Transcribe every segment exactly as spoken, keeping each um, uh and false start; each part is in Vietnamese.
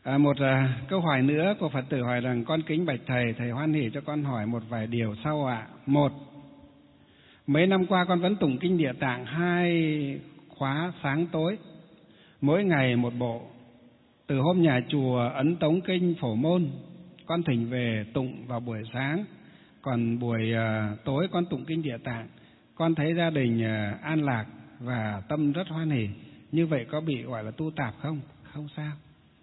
À, một à, câu hỏi nữa của Phật tử hỏi rằng: con kính bạch thầy, thầy hoan hỉ cho con hỏi một vài điều sau ạ. À. Một, mấy năm qua con vẫn tụng kinh Địa Tạng hai khóa sáng tối, mỗi ngày một bộ. Từ hôm nhà chùa ấn tống kinh Phổ Môn, con thỉnh về tụng vào buổi sáng, còn buổi à, tối con tụng kinh Địa Tạng. Con thấy gia đình à, an lạc và tâm rất hoan hỉ. Như vậy có bị gọi là tu tạp không? Không sao.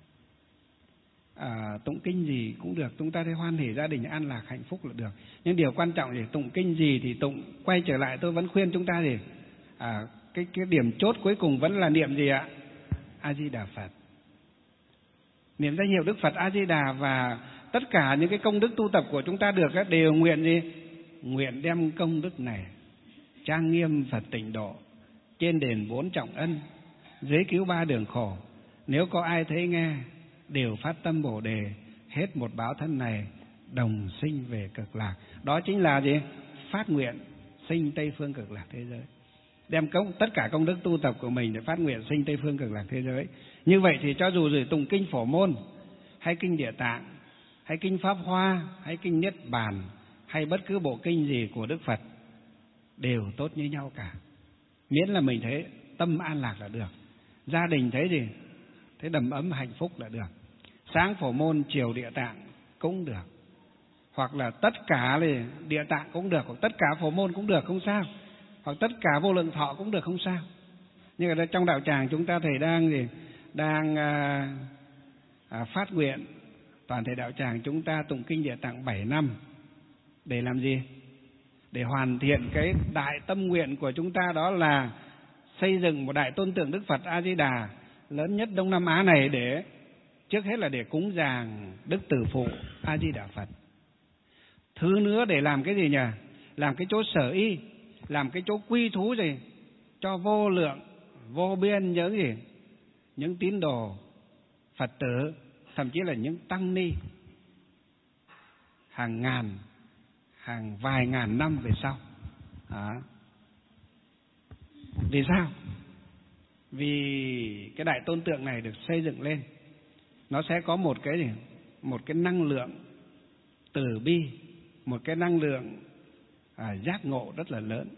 À, tụng kinh gì cũng được, chúng ta thấy hoan hỉ, gia đình an lạc hạnh phúc là được. Nhưng điều quan trọng là tụng kinh gì thì tụng. Quay trở lại tôi vẫn khuyên chúng ta gì à, cái cái điểm chốt cuối cùng vẫn là niệm gì ạ? A Di Đà Phật. Niệm danh hiệu Đức Phật A Di Đà, và tất cả những cái công đức tu tập của chúng ta được ấy, đều nguyện gì? Nguyện đem công đức này trang nghiêm Phật tịnh độ, trên đền bốn trọng ân, dưới cứu ba đường khổ. Nếu có ai thấy nghe, đều phát tâm Bồ Đề, hết một báo thân này đồng sinh về cực lạc. Đó chính là gì? Phát nguyện sinh Tây phương cực lạc thế giới. Đem công tất cả công đức tu tập của mình để phát nguyện sinh Tây phương cực lạc thế giới. Như vậy thì cho dù rồi tụng kinh Phổ Môn, hay kinh Địa Tạng, hay kinh Pháp Hoa, hay kinh Niết Bàn, hay bất cứ bộ kinh gì của Đức Phật, đều tốt như nhau cả. Miễn là mình thấy tâm an lạc là được, gia đình thấy gì? Thấy đầm ấm hạnh phúc là được. Sáng Phổ Môn, chiều Địa Tạng cũng được, hoặc là tất cả là Địa Tạng cũng được, hoặc tất cả Phổ Môn cũng được, không sao, hoặc tất cả Vô Lượng Thọ cũng được, không sao. Nhưng ở trong đạo tràng chúng ta thầy đang gì? Đang à, à, phát nguyện toàn thể đạo tràng chúng ta tụng kinh Địa Tạng bảy năm. Để làm gì? Để hoàn thiện cái đại tâm nguyện của chúng ta, đó là xây dựng một đại tôn tượng Đức Phật A Di Đà lớn nhất Đông Nam Á này, để trước hết là để cúng dường Đức Tử Phụ A Di Đà Phật. Thứ nữa để làm cái gì nhỉ? Làm cái chỗ sở y, làm cái chỗ quy thú gì cho vô lượng vô biên những gì những tín đồ Phật tử, thậm chí là những tăng ni hàng ngàn, hàng vài ngàn năm về sau. À. Vì sao? Vì cái đại tôn tượng này được xây dựng lên, nó sẽ có một cái gì? Một cái năng lượng từ bi, một cái năng lượng à, giác ngộ rất là lớn.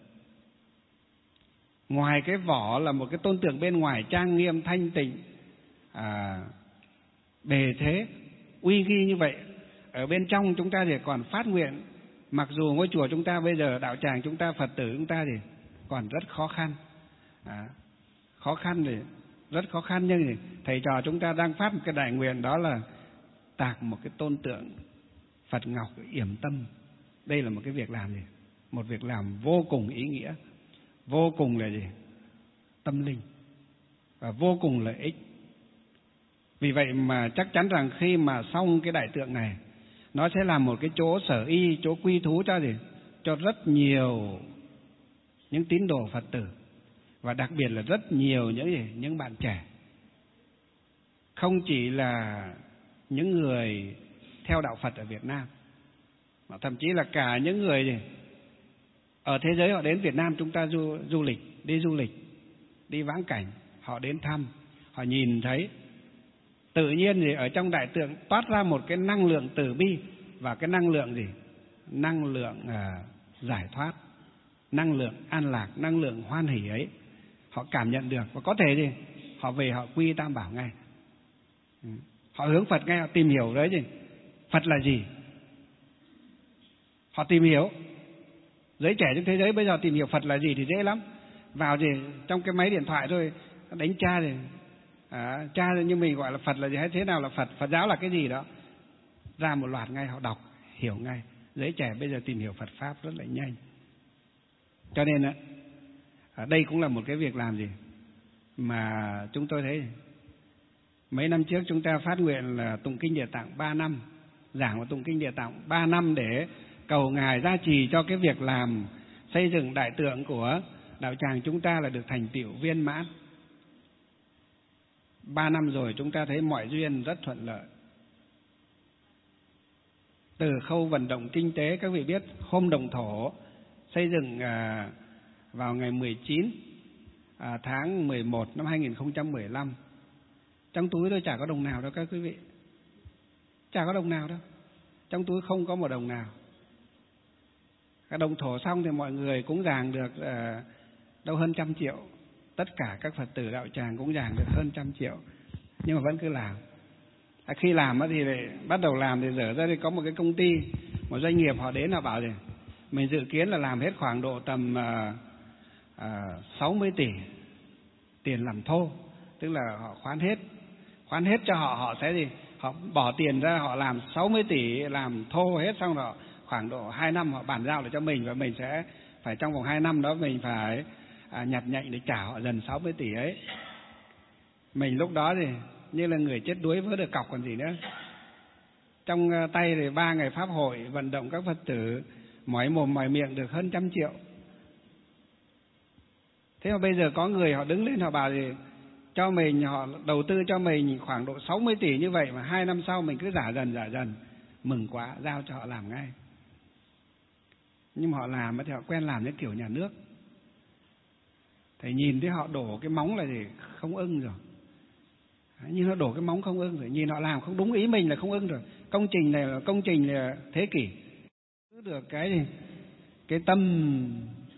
Ngoài cái vỏ là một cái tôn tượng bên ngoài trang nghiêm thanh tịnh, à, bề thế uy nghi như vậy, ở bên trong chúng ta thì còn phát nguyện. Mặc dù ngôi chùa chúng ta bây giờ, đạo tràng chúng ta, Phật tử chúng ta thì còn rất khó khăn, à, khó khăn thì rất khó khăn, nhưng thì thầy trò chúng ta đang phát một cái đại nguyện, đó là tạc một cái tôn tượng Phật Ngọc Yểm Tâm. Đây là một cái việc làm gì? Một việc làm vô cùng ý nghĩa, vô cùng là gì? Tâm linh và vô cùng lợi ích. Vì vậy mà chắc chắn rằng khi mà xong cái đại tượng này, nó sẽ làm một cái chỗ sở y, chỗ quy thú cho gì? Cho rất nhiều những tín đồ Phật tử, và đặc biệt là rất nhiều những gì? Những bạn trẻ. Không chỉ là những người theo đạo Phật ở Việt Nam, mà thậm chí là cả những người gì? Ở thế giới họ đến Việt Nam chúng ta du, du lịch, đi du lịch, đi vãng cảnh, họ đến thăm, họ nhìn thấy tự nhiên gì ở trong đại tượng toát ra một cái năng lượng từ bi, và cái năng lượng gì? Năng lượng à, giải thoát, năng lượng an lạc, năng lượng hoan hỷ ấy, họ cảm nhận được, và có thể gì? Họ về họ quy Tam Bảo ngay, họ hướng Phật ngay, họ tìm hiểu đấy gì? Phật là gì? Họ tìm hiểu. Giới trẻ trên thế giới bây giờ tìm hiểu Phật là gì thì dễ lắm. Vào gì trong cái máy điện thoại thôi, đánh tra thì à, tra như mình gọi là Phật là gì, hay thế nào là Phật, Phật giáo là cái gì đó, ra một loạt ngay, họ đọc hiểu ngay. Giới trẻ bây giờ tìm hiểu Phật pháp rất là nhanh. Cho nên á, đây cũng là một cái việc làm gì mà chúng tôi thấy. Mấy năm trước chúng ta phát nguyện là tụng kinh Địa Tạng ba năm, giảng và tụng kinh Địa Tạng ba năm để cầu Ngài gia trì cho cái việc làm xây dựng đại tượng của đạo tràng chúng ta là được thành tựu viên mãn. Ba năm rồi chúng ta thấy mọi duyên rất thuận lợi. Từ khâu vận động kinh tế, các vị biết hôm động thổ xây dựng à, vào ngày mười chín à, tháng mười một năm hai nghìn không trăm mười lăm, Trong túi tôi chả có đồng nào đâu các quý vị. Chả có đồng nào đâu. Trong túi không có một đồng nào. Cái đồng thổ xong thì mọi người cũng giảng được uh, đâu hơn trăm triệu. Tất cả các Phật tử đạo tràng cũng giảng được hơn trăm triệu. Nhưng mà vẫn cứ làm. À, khi làm thì lại bắt đầu làm thì dở ra thì có một cái công ty, một doanh nghiệp họ đến họ bảo gì mình dự kiến là làm hết khoảng độ tầm uh, uh, sáu mươi tỷ tiền làm thô, tức là họ khoán hết khoán hết cho họ, họ sẽ gì họ bỏ tiền ra họ làm sáu mươi tỷ làm thô hết, xong rồi khoảng độ hai năm họ bàn giao lại cho mình, và mình sẽ phải trong vòng hai năm đó mình phải à, nhặt nhạnh để trả họ dần sáu mươi tỷ ấy. Mình lúc đó thì như là người chết đuối vớ được cọc còn gì nữa. Trong tay thì ba ngày pháp hội vận động các Phật tử mỏi mồm mỏi miệng được hơn trăm triệu. Thế mà bây giờ có người họ đứng lên họ bảo thì cho mình, họ đầu tư cho mình khoảng độ sáu mươi tỷ như vậy mà hai năm sau mình cứ giả dần giả dần. Mừng quá, giao cho họ làm ngay. Nhưng mà họ làm thì họ quen làm cái kiểu nhà nước. Thầy nhìn thấy họ đổ cái móng là gì không ưng rồi. Nhìn họ đổ cái móng không ưng rồi, nhìn họ làm không đúng ý mình là không ưng rồi. Công trình này là công trình là thế kỷ. Giữ được cái gì? Cái tâm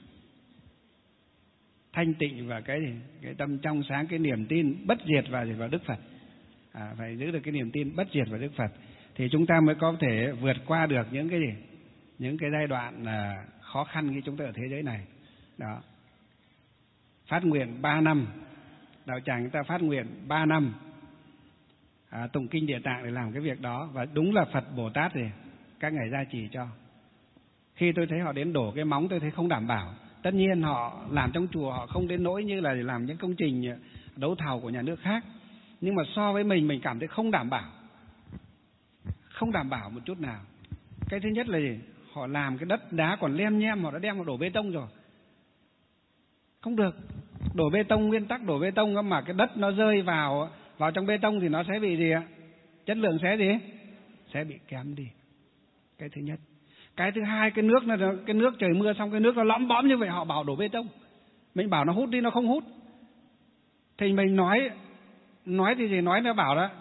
thanh tịnh và cái gì? Cái tâm trong sáng, cái niềm tin bất diệt vào vào Đức Phật. À, phải giữ được cái niềm tin bất diệt vào Đức Phật thì chúng ta mới có thể vượt qua được những cái gì? Những cái giai đoạn là khó khăn khi chúng ta ở thế giới này. Đó. Phát nguyện ba năm, đạo tràng chúng ta phát nguyện ba năm à, tụng kinh Địa Tạng để làm cái việc đó, và đúng là Phật Bồ Tát thì các ngài gia trì cho. Khi tôi thấy họ đến đổ cái móng tôi thấy không đảm bảo. Tất nhiên họ làm trong chùa họ không đến nỗi như là làm những công trình đấu thầu của nhà nước khác, nhưng mà so với mình mình cảm thấy không đảm bảo, không đảm bảo một chút nào. Cái thứ nhất là gì? Họ làm cái đất đá còn lem nhem, họ đã đem vào đổ bê tông rồi. Không được. Đổ bê tông, nguyên tắc đổ bê tông mà cái đất nó rơi vào vào trong bê tông thì nó sẽ bị gì ạ? Chất lượng sẽ gì? Sẽ bị kém đi. Cái thứ nhất. Cái thứ hai, cái nước nó cái nước trời mưa xong cái nước nó lõm bõm như vậy họ bảo đổ bê tông. Mình bảo nó hút đi nó không hút. Thì mình nói nói thì gì nói nó bảo đó.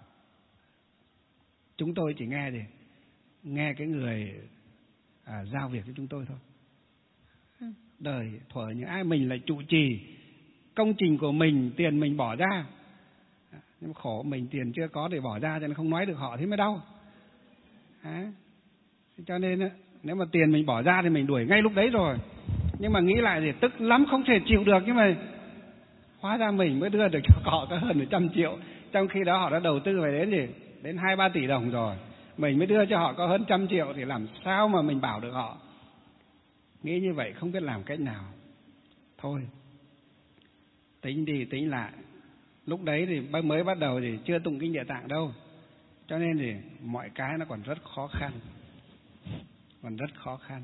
Chúng tôi chỉ nghe gì? Nghe cái người à, giao việc với chúng tôi thôi. Đời thuở những ai mình là trụ trì công trình của mình, tiền mình bỏ ra, nhưng mà khổ mình tiền chưa có để bỏ ra cho nên không nói được họ thế mới đau. À, cho nên nếu mà tiền mình bỏ ra thì mình đuổi ngay lúc đấy rồi, nhưng mà nghĩ lại thì tức lắm, không thể chịu được. Nhưng mà hóa ra mình mới đưa được cho họ có hơn một trăm triệu, trong khi đó họ đã đầu tư về đến gì đến hai ba tỷ đồng rồi, mình mới đưa cho họ có hơn trăm triệu thì làm sao mà mình bảo được họ. Nghĩ như vậy không biết làm cách nào. Thôi tính đi tính lại, lúc đấy thì mới bắt đầu thì chưa tụng kinh Địa Tạng đâu, cho nên thì mọi cái nó còn rất khó khăn, còn rất khó khăn.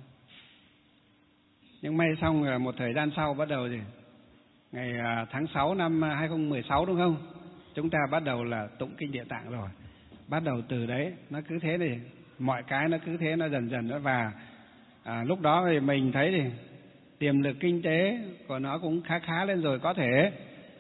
Nhưng may xong rồi một thời gian sau bắt đầu thì ngày tháng sáu năm hai không một sáu đúng không, chúng ta bắt đầu là tụng kinh Địa Tạng rồi. Bắt đầu từ đấy nó cứ thế thì mọi cái nó cứ thế nó dần dần nó và à, lúc đó thì mình thấy thì tiềm lực kinh tế của nó cũng khá khá lên rồi, có thể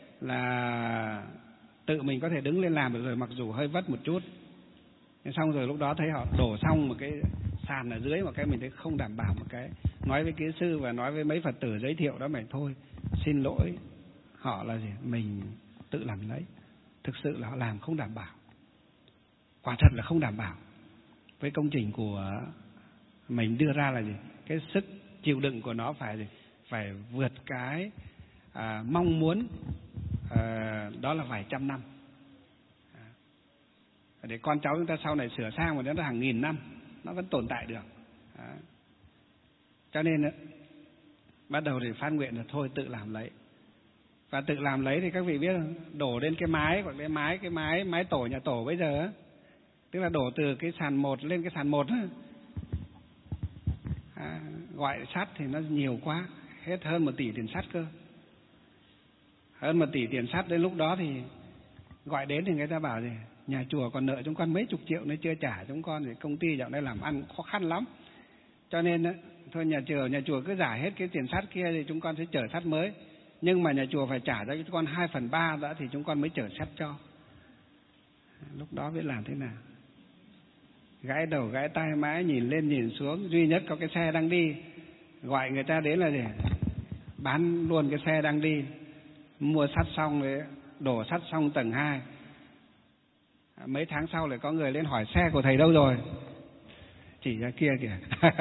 là tự mình có thể đứng lên làm được rồi, mặc dù hơi vất một chút. Xong rồi lúc đó thấy họ đổ xong một cái sàn ở dưới, một cái mình thấy không đảm bảo, một cái nói với kỹ sư và nói với mấy Phật tử giới thiệu đó, mày thôi xin lỗi họ là gì mình tự làm lấy. Thực sự là họ làm không đảm bảo, quả thật là không đảm bảo với công trình của mình đưa ra là gì, cái sức chịu đựng của nó phải gì phải vượt cái à, mong muốn à, đó là vài trăm năm à, để con cháu chúng ta sau này sửa sang mà nó hàng nghìn năm nó vẫn tồn tại được à. Cho nên bắt đầu thì phát nguyện là thôi tự làm lấy, và tự làm lấy thì các vị biết đổ lên cái mái, hoặc cái mái cái mái mái tổ nhà tổ bây giờ, tức là đổ từ cái sàn một lên cái sàn một à, gọi sắt thì nó nhiều quá, hết hơn một tỷ tiền sắt cơ, hơn một tỷ tiền sắt. Đến lúc đó thì gọi đến thì người ta bảo gì nhà chùa còn nợ chúng con mấy chục triệu nữa chưa trả chúng con, thì công ty dạo này làm ăn khó khăn lắm, cho nên thôi nhà chùa nhà chùa cứ giải hết cái tiền sắt kia thì chúng con sẽ chở sắt mới, nhưng mà nhà chùa phải trả cho chúng con hai phần ba đã thì chúng con mới chở sắt cho. Lúc đó biết làm thế nào? Gãi đầu gãi tai mãi, nhìn lên nhìn xuống, duy nhất có cái xe đang đi, gọi người ta đến là gì? Bán luôn cái xe đang đi. Mua sắt xong rồi đổ sắt xong tầng hai. Mấy tháng sau lại có người lên hỏi xe của thầy đâu rồi? Chỉ ra kia kìa.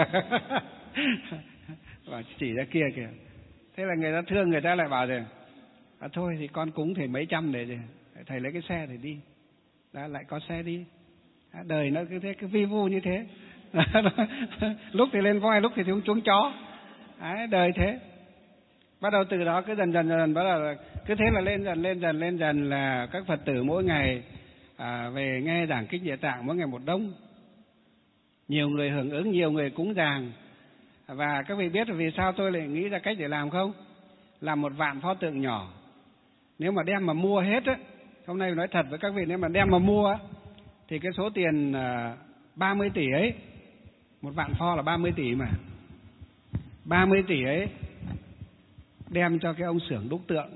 Bảo chỉ ra kia kìa. Thế là người ta thương, người ta lại bảo rồi, à, thôi thì con cúng thầy mấy trăm để, để thầy lấy cái xe để đi. Đó, lại có xe đi. À, đời nó cứ thế, cứ vi vu như thế. Lúc thì lên voi, lúc thì xuống chuống chó. À, đời thế. Bắt đầu từ đó cứ dần dần dần bắt đầu cứ thế là lên dần lên dần lên dần là các Phật tử mỗi ngày à, về nghe giảng kinh Địa Tạng mỗi ngày một đông. Nhiều người hưởng ứng, nhiều người cúng dường. Và các vị biết vì sao tôi lại nghĩ ra cách để làm không? Làm một vạn pho tượng nhỏ. Nếu mà đem mà mua hết á, hôm nay nói thật với các vị, nếu mà đem mà mua á, thì cái số tiền ba mươi tỷ ấy, một vạn pho là ba mươi tỷ mà, ba mươi tỷ ấy đem cho cái ông xưởng đúc tượng,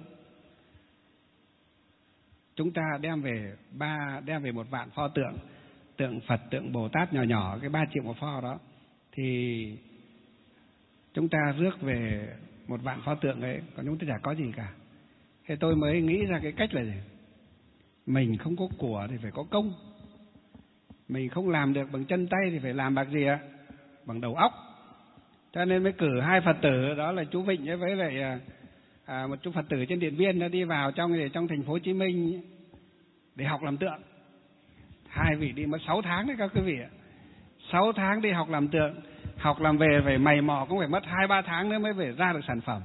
chúng ta đem về ba đem về một vạn pho tượng, tượng Phật, tượng Bồ Tát nhỏ nhỏ, cái ba triệu một pho đó, thì chúng ta rước về một vạn pho tượng ấy, còn chúng ta chả có gì cả. Thế tôi mới nghĩ ra cái cách là gì? Mình không có của thì phải có công. Mình không làm được bằng chân tay thì phải làm bằng gì ạ? Bằng đầu óc. Cho nên mới cử hai Phật tử, đó là chú Vịnh với lại à, một chú Phật tử trên Điện Biên, nó đi vào trong để trong thành phố Hồ Chí Minh để học làm tượng. Hai vị đi mất sáu tháng đấy các quý vị ạ. Sáu tháng đi học làm tượng, học làm về phải mày mò cũng phải mất hai ba tháng nữa mới về ra được sản phẩm.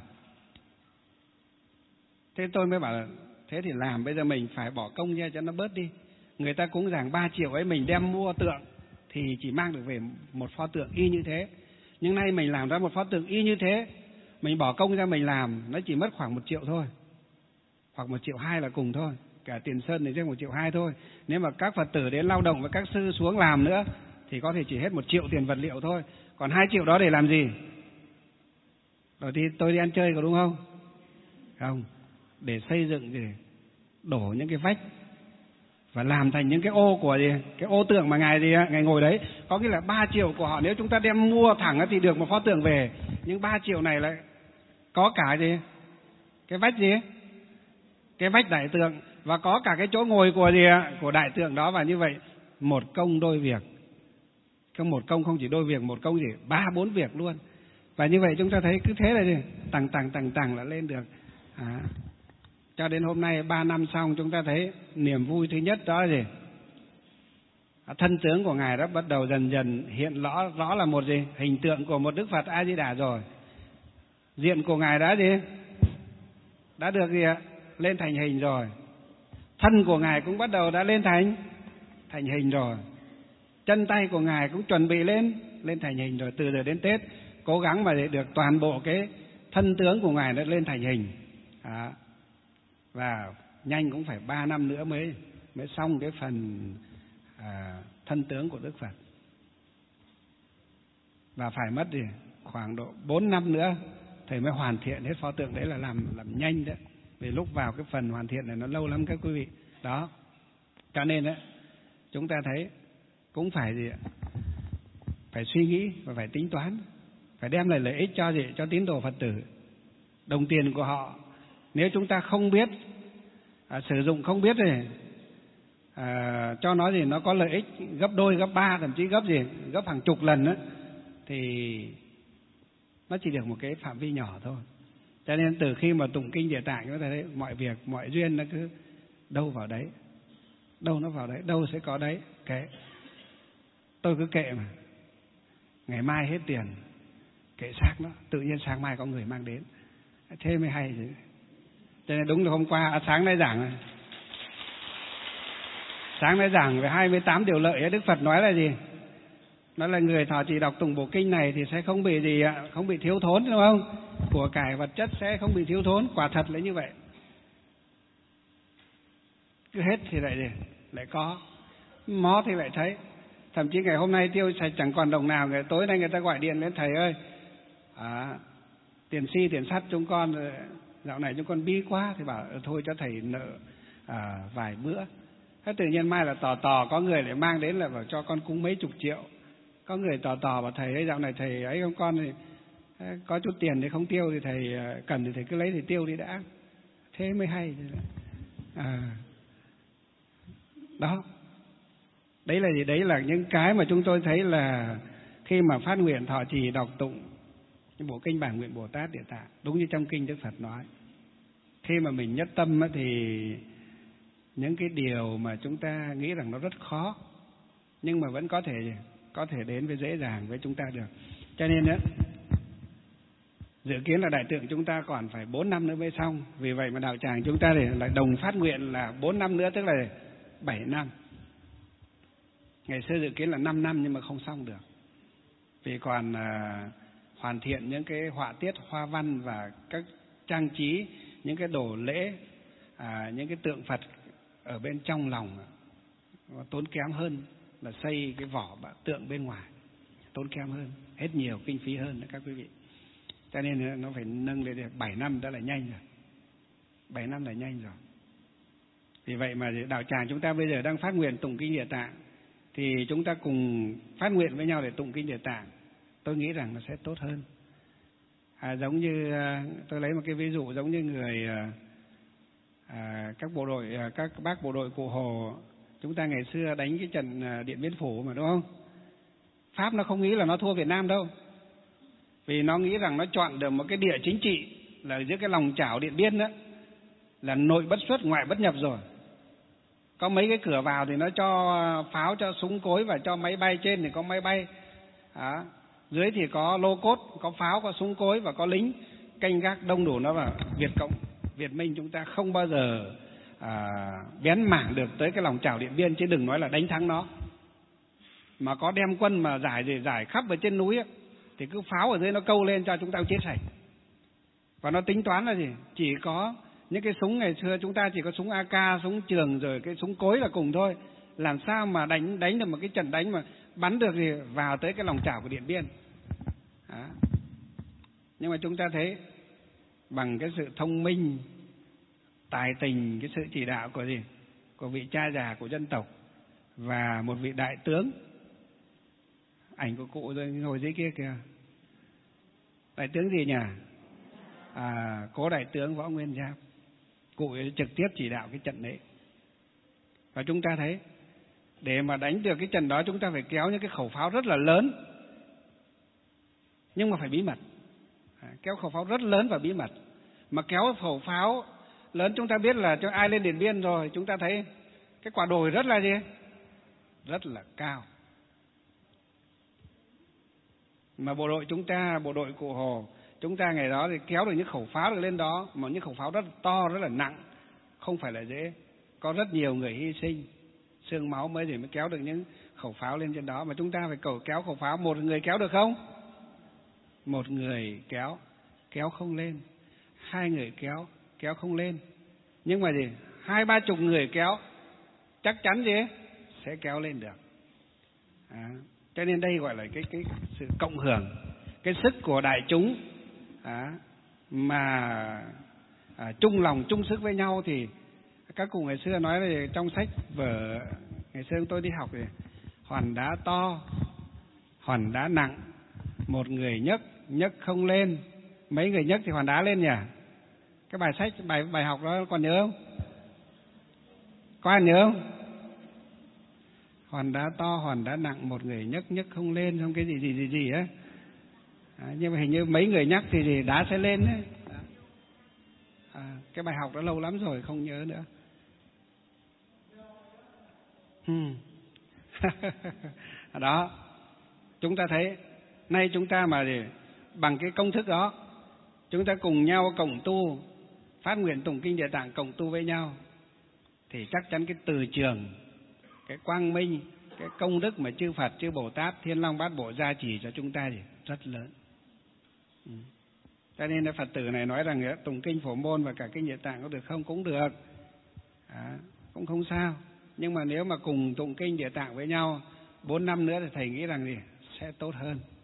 Thế tôi mới bảo là thế thì làm, bây giờ mình phải bỏ công ra cho nó bớt đi. Người ta cũng giảng ba triệu ấy, mình đem mua tượng thì chỉ mang được về một pho tượng y như thế. Nhưng nay mình làm ra một pho tượng y như thế, mình bỏ công ra mình làm, nó chỉ mất khoảng một triệu thôi, hoặc một triệu hai là cùng thôi. Cả tiền sơn thì riêng một triệu hai thôi. Nếu mà các Phật tử đến lao động và các sư xuống làm nữa thì có thể chỉ hết một triệu tiền vật liệu thôi. Còn hai triệu đó để làm gì? Rồi thì tôi đi ăn chơi có đúng không? Không. Để xây dựng gì? Đổ những cái vách và làm thành những cái ô của gì? Cái ô tượng mà ngài gì ngài ngồi đấy. Có nghĩa là ba triệu của họ nếu chúng ta đem mua thẳng thì được một pho tượng về. Nhưng ba triệu này lại có cả gì? Cái vách gì? Cái vách đại tượng và có cả cái chỗ ngồi của gì của đại tượng đó. Và như vậy một công đôi việc. Không một công không chỉ đôi việc, một công gì? Ba bốn việc luôn. Và như vậy chúng ta thấy cứ thế là gì? Tầng tầng tầng tầng là lên được. À, cho đến hôm nay ba năm xong chúng ta thấy niềm vui thứ nhất đó là gì? À, thân tướng của ngài đã bắt đầu dần dần hiện rõ rõ là một gì? Hình tượng của một Đức Phật A Di Đà rồi. Diện của ngài đã gì? Đã được gì ạ? Lên thành hình rồi. Thân của ngài cũng bắt đầu đã lên thành thành hình rồi. Chân tay của ngài cũng chuẩn bị lên lên thành hình rồi. Từ giờ đến Tết cố gắng mà để được toàn bộ cái thân tướng của ngài nó lên thành hình. À, và nhanh cũng phải ba năm nữa mới mới xong cái phần à, thân tướng của Đức Phật. Và phải mất gì? Khoảng độ bốn năm nữa thầy mới hoàn thiện hết pho tượng đấy, là làm làm nhanh đấy. Vì lúc vào cái phần hoàn thiện này nó lâu lắm các quý vị. Đó. Cho nên đấy, chúng ta thấy cũng phải gì ạ? Phải suy nghĩ và phải tính toán, phải đem lại lợi ích cho gì? Cho tín đồ Phật tử. Đồng tiền của họ nếu chúng ta không biết à, sử dụng, không biết thì à, cho nó gì nó có lợi ích gấp đôi, gấp ba, thậm chí gấp gì gấp hàng chục lần đó, thì nó chỉ được một cái phạm vi nhỏ thôi. Cho nên từ khi mà tụng kinh Địa Tạng chúng ta thấy mọi việc, mọi duyên nó cứ đâu vào đấy, đâu nó vào đấy, đâu sẽ có đấy. Kệ, tôi cứ kệ mà, ngày mai hết tiền, kệ xác nó, tự nhiên sáng mai có người mang đến, thế mới hay chứ. Cho nên đúng là hôm qua à, sáng nay giảng sáng nay giảng về hai mươi tám điều lợi ấy, Đức Phật nói là gì? Nói là người thọ trì đọc tụng bộ kinh này thì sẽ không bị gì ạ, không bị thiếu thốn, đúng không? Của cải vật chất sẽ không bị thiếu thốn, quả thật là như vậy. Cứ hết thì lại gì? Lại có, mó thì lại thấy. Thậm chí ngày hôm nay tiêu sạch chẳng còn đồng nào, ngày tối nay người ta gọi điện đến thầy ơi, à, tiền si tiền sắt chúng con dạo này chúng con bi quá, thì bảo thôi cho thầy nợ à, vài bữa Thế tự nhiên mai là tò tò có người lại mang đến là bảo cho con cúng mấy chục triệu. Có người tò tò bảo thầy ấy dạo này thầy ấy không con thì có chút tiền thì không tiêu thì thầy cần thì thầy cứ lấy thì tiêu đi đã. Thế mới hay. À, đó. Đấy là gì? Đấy là những cái mà chúng tôi thấy là khi mà phát nguyện thọ trì đọc tụng cái bộ kinh Bản Nguyện Bồ Tát Địa Tạng, đúng như trong kinh Đức Phật nói, khi mà mình nhất tâm thì những cái điều mà chúng ta nghĩ rằng nó rất khó nhưng mà vẫn có thể có thể đến với dễ dàng với chúng ta được. Cho nên đó, dự kiến là đại tượng chúng ta còn phải bốn năm nữa mới xong. Vì vậy mà đạo tràng chúng ta để lại đồng phát nguyện là bốn năm nữa, tức là bảy năm. Ngày xưa dự kiến là năm năm nhưng mà không xong được. Vì còn à, hoàn thiện những cái họa tiết hoa văn và các trang trí, những cái đồ lễ, à, những cái tượng Phật ở bên trong lòng tốn kém hơn là xây cái vỏ tượng bên ngoài, tốn kém hơn, hết nhiều kinh phí hơn đó các quý vị. Cho nên nó phải nâng lên được bảy năm đã là nhanh rồi. bảy năm là nhanh rồi. Vì vậy mà đạo tràng chúng ta bây giờ đang phát nguyện tụng kinh Địa Tạng, thì chúng ta cùng phát nguyện với nhau để tụng kinh Địa Tạng. Tôi nghĩ rằng nó sẽ tốt hơn. À, giống như tôi lấy một cái ví dụ, giống như người à, các bộ đội, các bác bộ đội Cụ Hồ chúng ta ngày xưa đánh cái trận Điện Biên Phủ mà, đúng không? Pháp nó không nghĩ là nó thua Việt Nam đâu, vì nó nghĩ rằng nó chọn được một cái địa chính trị là giữa cái lòng chảo Điện Biên đó, là nội bất xuất ngoại bất nhập rồi. Có mấy cái cửa vào thì nó cho pháo, cho súng cối và cho máy bay. Trên thì có máy bay à, dưới thì có lô cốt, có pháo, có súng cối và có lính canh gác đông đủ. Nó là Việt Cộng, Việt Minh chúng ta không bao giờ à, bén mảng được tới cái lòng chảo Điện Biên, chứ đừng nói là đánh thắng nó. Mà có đem quân mà giải thì giải khắp ở trên núi ấy, thì cứ pháo ở dưới nó câu lên cho chúng ta chết sạch. Và nó tính toán là gì? Chỉ có những cái súng ngày xưa chúng ta chỉ có súng a ca, súng trường rồi cái súng cối là cùng thôi. Làm sao mà đánh đánh được một cái trận đánh mà bắn được thì vào tới cái lòng chảo của Điện Biên. Đó. Nhưng mà chúng ta thấy bằng cái sự thông minh, tài tình, cái sự chỉ đạo của gì? Của vị cha già của dân tộc và một vị đại tướng. Ảnh của cụ rồi ngồi dưới kia kìa. Đại tướng gì nhỉ? À, cố đại tướng Võ Nguyên Giáp. Cụ ấy trực tiếp chỉ đạo cái trận đấy. Và chúng ta thấy để mà đánh được cái trận đó chúng ta phải kéo những cái khẩu pháo rất là lớn, nhưng mà phải bí mật. À, kéo khẩu pháo rất lớn và bí mật. Mà kéo khẩu pháo lớn chúng ta biết là cho ai lên Điện Biên rồi, chúng ta thấy cái quả đồi rất là gì? Rất là cao. Mà bộ đội chúng ta, bộ đội Cụ Hồ chúng ta ngày đó thì kéo được những khẩu pháo được lên đó, mà những khẩu pháo rất to, rất là nặng, không phải là dễ. Có rất nhiều người hy sinh, xương máu mới để mới kéo được những khẩu pháo lên trên đó. Mà chúng ta phải cầu kéo khẩu pháo, một người kéo được không? Một người kéo, kéo không lên. Hai người kéo, kéo không lên. Nhưng mà gì? Hai ba chục người kéo, chắc chắn gì? Sẽ kéo lên được. À, cho nên đây gọi là cái, cái sự cộng hưởng, cái sức của đại chúng à, mà à, chung lòng chung sức với nhau. Thì các cụ ngày xưa nói là trong sách vở ngày xưa tôi đi học thì hòn đá to, hòn đá nặng, một người nhấc nhấc không lên, mấy người nhấc thì hòn đá lên nhỉ? Cái bài sách bài bài học đó còn nhớ không? Có ai nhớ không? Hòn đá to, hòn đá nặng, một người nhấc nhấc không lên, xong cái gì gì gì gì á. À, nhưng mà hình như mấy người nhắc thì, thì đá sẽ lên đấy. À, cái bài học đó lâu lắm rồi không nhớ nữa. Hmm. Đó, chúng ta thấy nay chúng ta mà để bằng cái công thức đó, chúng ta cùng nhau cộng tu, phát nguyện tụng kinh Địa Tạng cộng tu với nhau, thì chắc chắn cái từ trường, cái quang minh, cái công đức mà chư Phật, chư Bồ Tát, Thiên Long Bát Bộ gia trì cho chúng ta thì rất lớn. Ừ. Cho nên là Phật tử này nói rằng tụng kinh Phổ Môn và cả kinh Địa Tạng có được không? Cũng được, à, cũng không sao. Nhưng mà nếu mà cùng tụng kinh Địa Tạng với nhau bốn năm nữa thì thầy nghĩ rằng gì sẽ tốt hơn.